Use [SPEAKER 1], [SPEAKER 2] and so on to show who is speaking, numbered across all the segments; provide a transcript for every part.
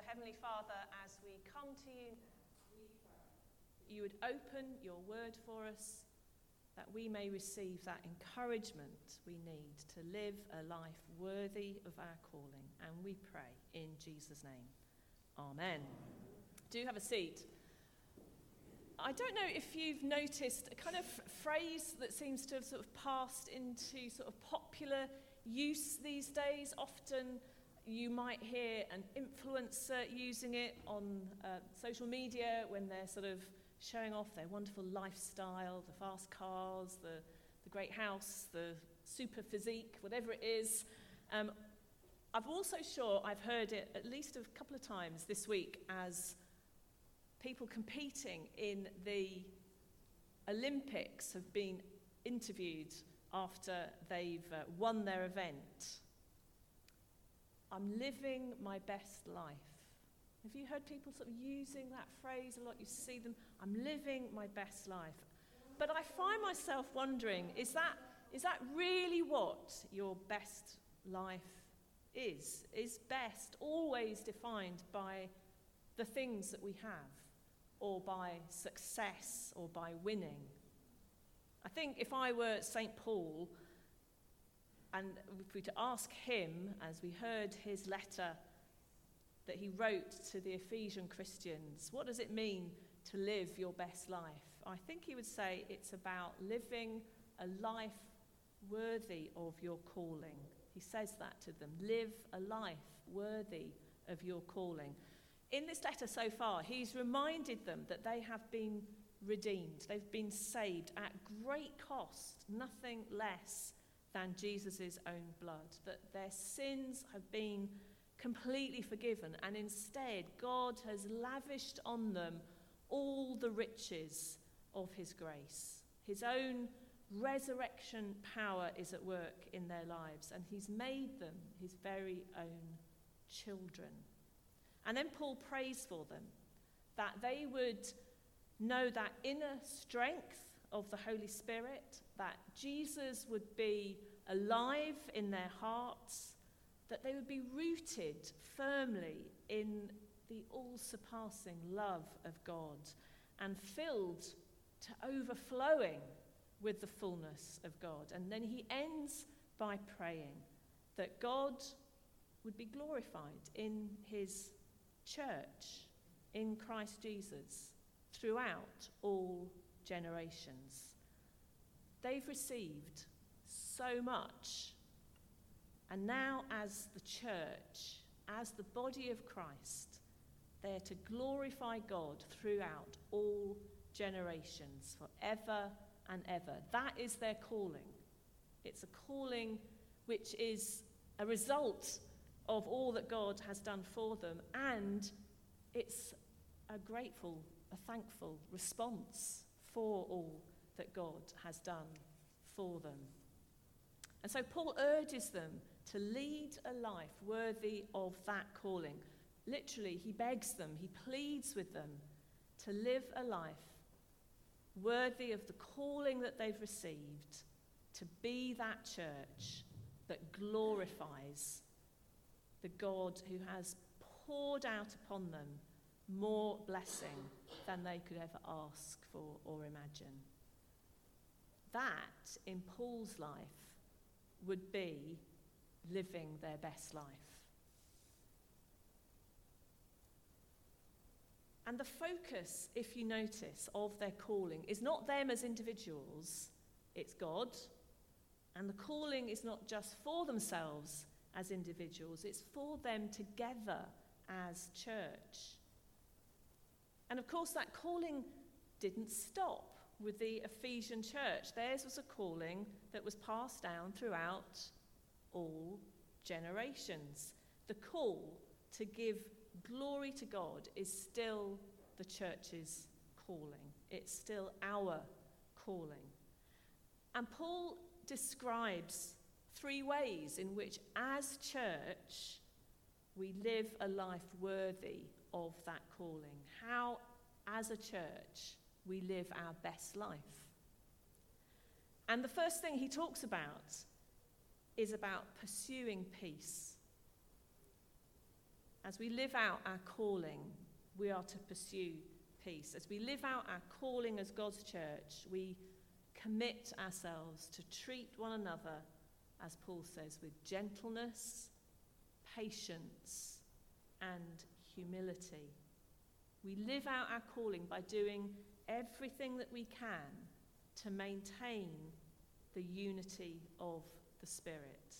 [SPEAKER 1] Heavenly Father, as we come to you, you would open your word for us, that we may receive that encouragement we need to live a life worthy of our calling. And we pray in Jesus' name. Amen. Do have a seat. I don't know if you've noticed a kind of phrase that seems to have sort of passed into sort of popular use these days. Often you might hear an influencer using it on social media when they're sort of showing off their wonderful lifestyle, the fast cars, the great house, the super physique, whatever it is. I've also sure I've heard it at least a couple of times this week as people competing in the Olympics have been interviewed after they've won their event. I'm living my best life. Have you heard people sort of using that phrase a lot? You see them, I'm living my best life. But I find myself wondering, is that really what your best life is? Is best always defined by the things that we have, or by success, or by winning? I think if I were St. Paul, and if we were to ask him, as we heard his letter that he wrote to the Ephesian Christians, what does it mean to live your best life? I think he would say it's about living a life worthy of your calling. He says that to them. Live a life worthy of your calling. In this letter so far, he's reminded them that they have been redeemed. They've been saved at great cost, nothing less than Jesus' own blood, that their sins have been completely forgiven, and instead God has lavished on them all the riches of his grace. His own resurrection power is at work in their lives, and he's made them his very own children. And then Paul prays for them, that they would know that inner strength of the Holy Spirit, that Jesus would be alive in their hearts, that they would be rooted firmly in the all-surpassing love of God and filled to overflowing with the fullness of God. And then he ends by praying that God would be glorified in his church, in Christ Jesus, throughout all generations. They've received so much, and now as the church, as the body of Christ, they're to glorify God throughout all generations, forever and ever. That is their calling. It's a calling which is a result of all that God has done for them, and it's a grateful, a thankful response for all that God has done for them. And so Paul urges them to lead a life worthy of that calling. Literally, he begs them, he pleads with them to live a life worthy of the calling that they've received, to be that church that glorifies the God who has poured out upon them more blessing than they could ever ask for or imagine. That, in Paul's life, would be living their best life. And the focus, if you notice, of their calling is not them as individuals, it's God. And the calling is not just for themselves as individuals, it's for them together as church. And of course, that calling didn't stop with the Ephesian church. Theirs was a calling that was passed down throughout all generations. The call to give glory to God is still the church's calling. It's still our calling. And Paul describes 3 ways in which, as church, we live a life worthy of that calling. How, as a church, we live our best life. And the first thing he talks about is about pursuing peace. as we live out our calling, we are to pursue peace. As we live out our calling as God's church, we commit ourselves to treat one another, as Paul says, with gentleness, patience, and humility. We live out our calling by doing everything that we can to maintain the unity of the Spirit.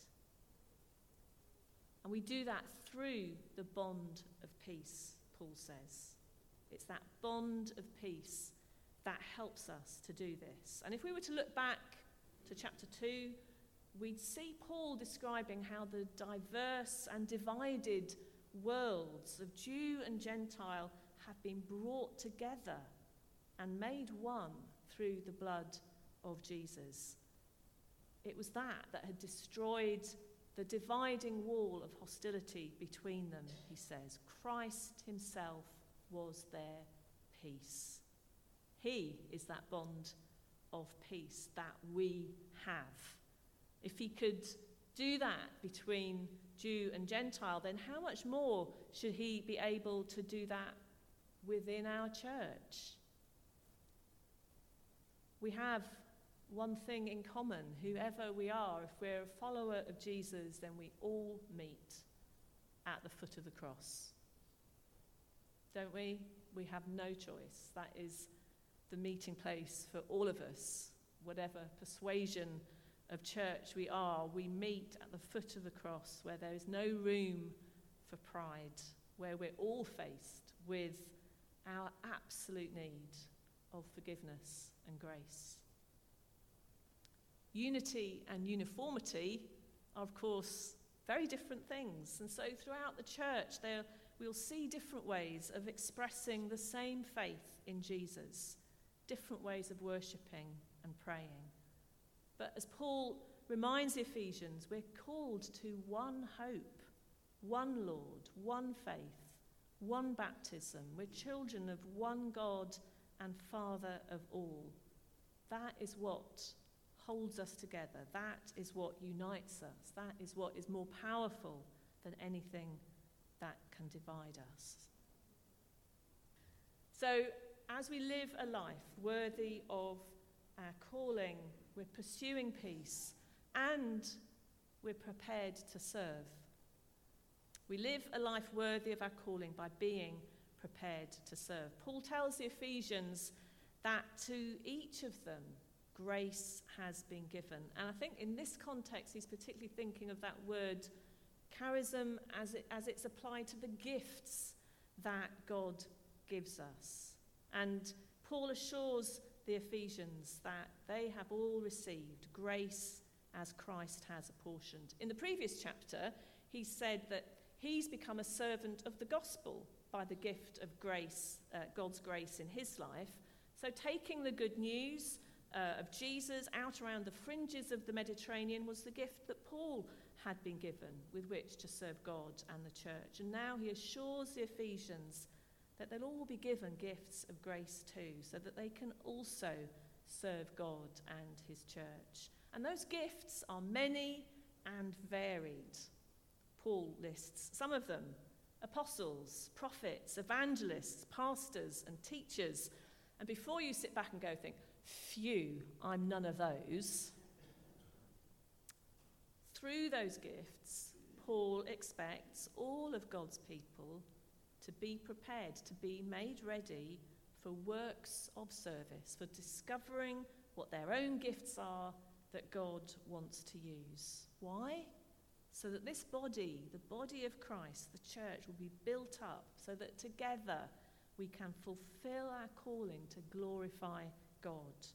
[SPEAKER 1] And we do that through the bond of peace, Paul says. It's that bond of peace that helps us to do this. And if we were to look back to chapter 2, we'd see Paul describing how the diverse and divided worlds of Jew and Gentile have been brought together and made one through the blood of Jesus. It was that had destroyed the dividing wall of hostility between them, he says. Christ himself was their peace. He is that bond of peace that we have. If he could do that between Jew and Gentile, then how much more should he be able to do that within our church? We have one thing in common. Whoever we are, if we're a follower of Jesus, then we all meet at the foot of the cross. Don't we? We have no choice. That is the meeting place for all of us. Whatever persuasion of church we are, we meet at the foot of the cross where there is no room for pride, where we're all faced with our absolute need of forgiveness and grace. Unity and uniformity are, of course, very different things. And so throughout the church, we'll see different ways of expressing the same faith in Jesus, different ways of worshipping and praying. But as Paul reminds the Ephesians, we're called to one hope, one Lord, one faith, one baptism. We're children of one God and Father of all. That is what holds us together. That is what unites us. That is what is more powerful than anything that can divide us. So, as we live a life worthy of our calling, we're pursuing peace and we're prepared to serve. We live a life worthy of our calling by being prepared to serve. Paul tells the Ephesians that to each of them, grace has been given. And I think in this context, he's particularly thinking of that word charism as it's applied to the gifts that God gives us. And Paul assures the Ephesians that they have all received grace as Christ has apportioned. In the previous chapter, he said that he's become a servant of the gospel by the gift of grace, God's grace in his life. So taking the good news of Jesus out around the fringes of the Mediterranean was the gift that Paul had been given with which to serve God and the church. And now he assures the Ephesians that they'll all be given gifts of grace too, so that they can also serve God and his church. And those gifts are many and varied. Paul lists some of them: apostles, prophets, evangelists, pastors, and teachers. And before you sit back and go think, phew, I'm none of those. Through those gifts, Paul expects all of God's people to be prepared, to be made ready for works of service, for discovering what their own gifts are that God wants to use. Why? So that this body, the body of Christ, the church, will be built up so that together we can fulfill our calling to glorify God.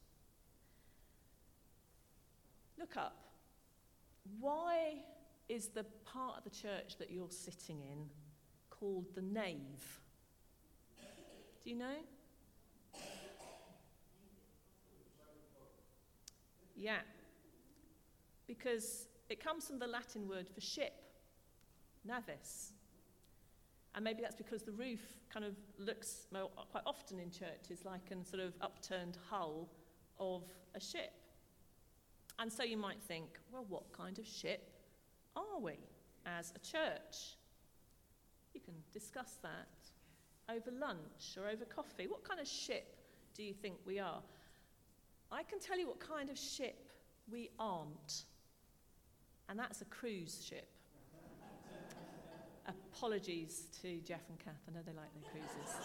[SPEAKER 1] Look up. Why is the part of the church that you're sitting in called the nave? Do you know? Yeah. Because it comes from the Latin word for ship, navis. And maybe that's because the roof kind of looks quite often in churches like a sort of upturned hull of a ship. And so you might think, well, what kind of ship are we as a church? You can discuss that over lunch or over coffee. What kind of ship do you think we are? I can tell you what kind of ship we aren't, and that's a cruise ship. Apologies to Jeff and Kath, I know they like their cruises.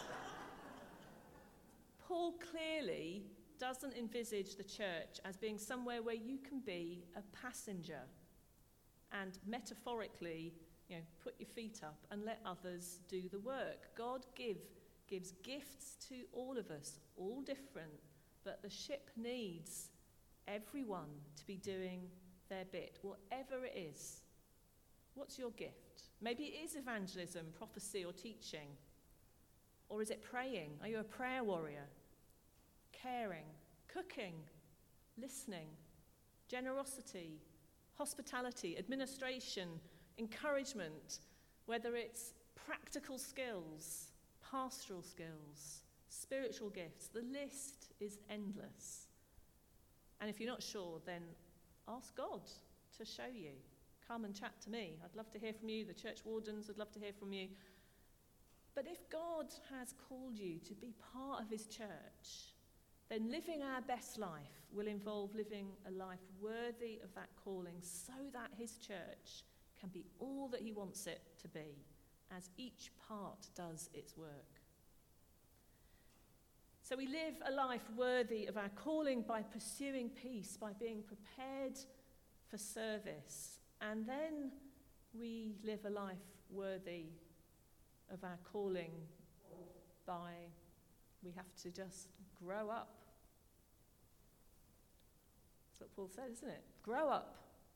[SPEAKER 1] Paul clearly doesn't envisage the church as being somewhere where you can be a passenger and metaphorically, put your feet up and let others do the work. God gives gifts to all of us, all different, but the ship needs everyone to be doing their bit, whatever it is. What's your gift? Maybe it is evangelism, prophecy, or teaching. Or is it praying? Are you a prayer warrior? Caring, cooking, listening, generosity, hospitality, administration, encouragement, whether it's practical skills, pastoral skills, spiritual gifts. The list is endless. And if you're not sure, then ask God to show you. Come and chat to me. I'd love to hear from you. The church wardens would love to hear from you. But if God has called you to be part of his church, then living our best life will involve living a life worthy of that calling so that his church can be all that he wants it to be as each part does its work. So we live a life worthy of our calling by pursuing peace, by being prepared for service. And then we live a life worthy of our calling by, we have to just grow up. That's what Paul said, isn't it? Grow up.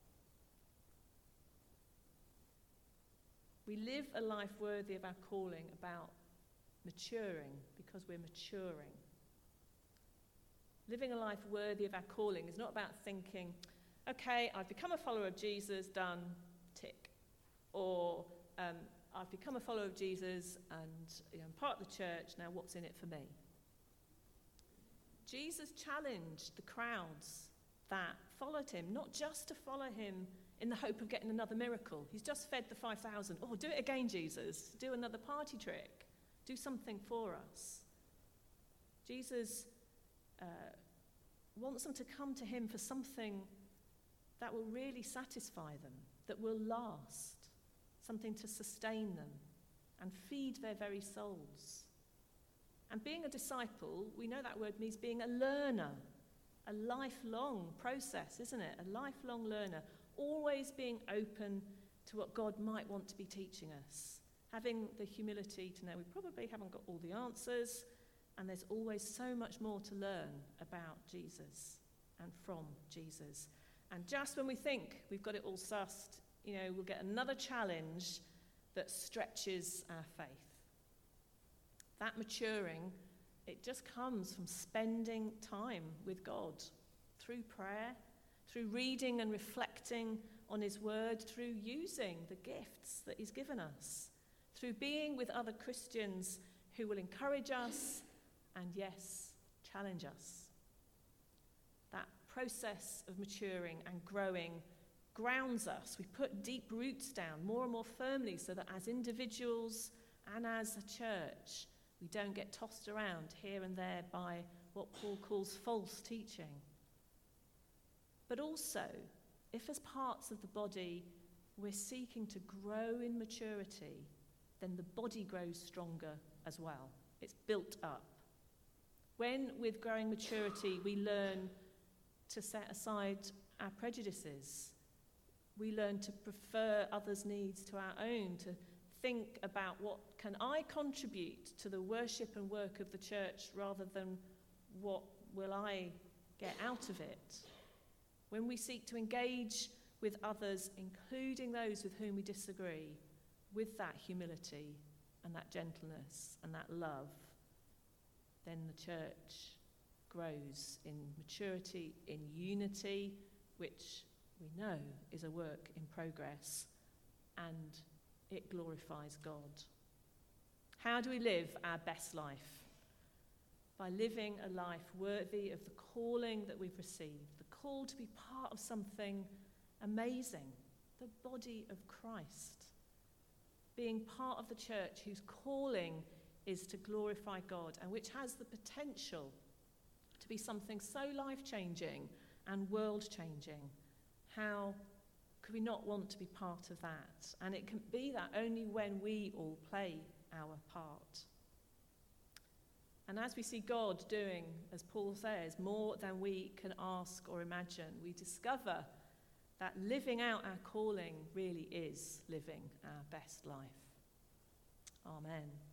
[SPEAKER 1] We live a life worthy of our calling about maturing because we're maturing. Living a life worthy of our calling is not about thinking, okay, I've become a follower of Jesus, done, tick. Or I've become a follower of Jesus and I'm part of the church, now what's in it for me? Jesus challenged the crowds that followed him, not just to follow him in the hope of getting another miracle. He's just fed the 5,000. Oh, do it again, Jesus. Do another party trick. Do something for us. Jesus wants them to come to him for something that will really satisfy them, that will last, something to sustain them and feed their very souls. And being a disciple, we know that word means being a learner, a lifelong process, isn't it? A lifelong learner, always being open to what God might want to be teaching us, having the humility to know we probably haven't got all the answers, and there's always so much more to learn about Jesus and from Jesus. And just when we think we've got it all sussed, we'll get another challenge that stretches our faith. That maturing, it just comes from spending time with God through prayer, through reading and reflecting on his word, through using the gifts that he's given us, through being with other Christians who will encourage us and, yes, challenge us. That process of maturing and growing grounds us. We put deep roots down more and more firmly so that as individuals and as a church, we don't get tossed around here and there by what Paul calls false teaching. But also, if as parts of the body we're seeking to grow in maturity, then the body grows stronger as well. It's built up. When, with growing maturity, we learn to set aside our prejudices, we learn to prefer others' needs to our own, to think about what can I contribute to the worship and work of the church rather than what will I get out of it. When we seek to engage with others, including those with whom we disagree, with that humility and that gentleness and that love, then the church grows in maturity, in unity, which we know is a work in progress, and it glorifies God. How do we live our best life? By living a life worthy of the calling that we've received, the call to be part of something amazing, the body of Christ. being part of the church whose calling is to glorify God and which has the potential to be something so life-changing and world-changing. How could we not want to be part of that? And it can be that only when we all play our part. And as we see God doing, as Paul says, more than we can ask or imagine, we discover that living out our calling really is living our best life. Amen.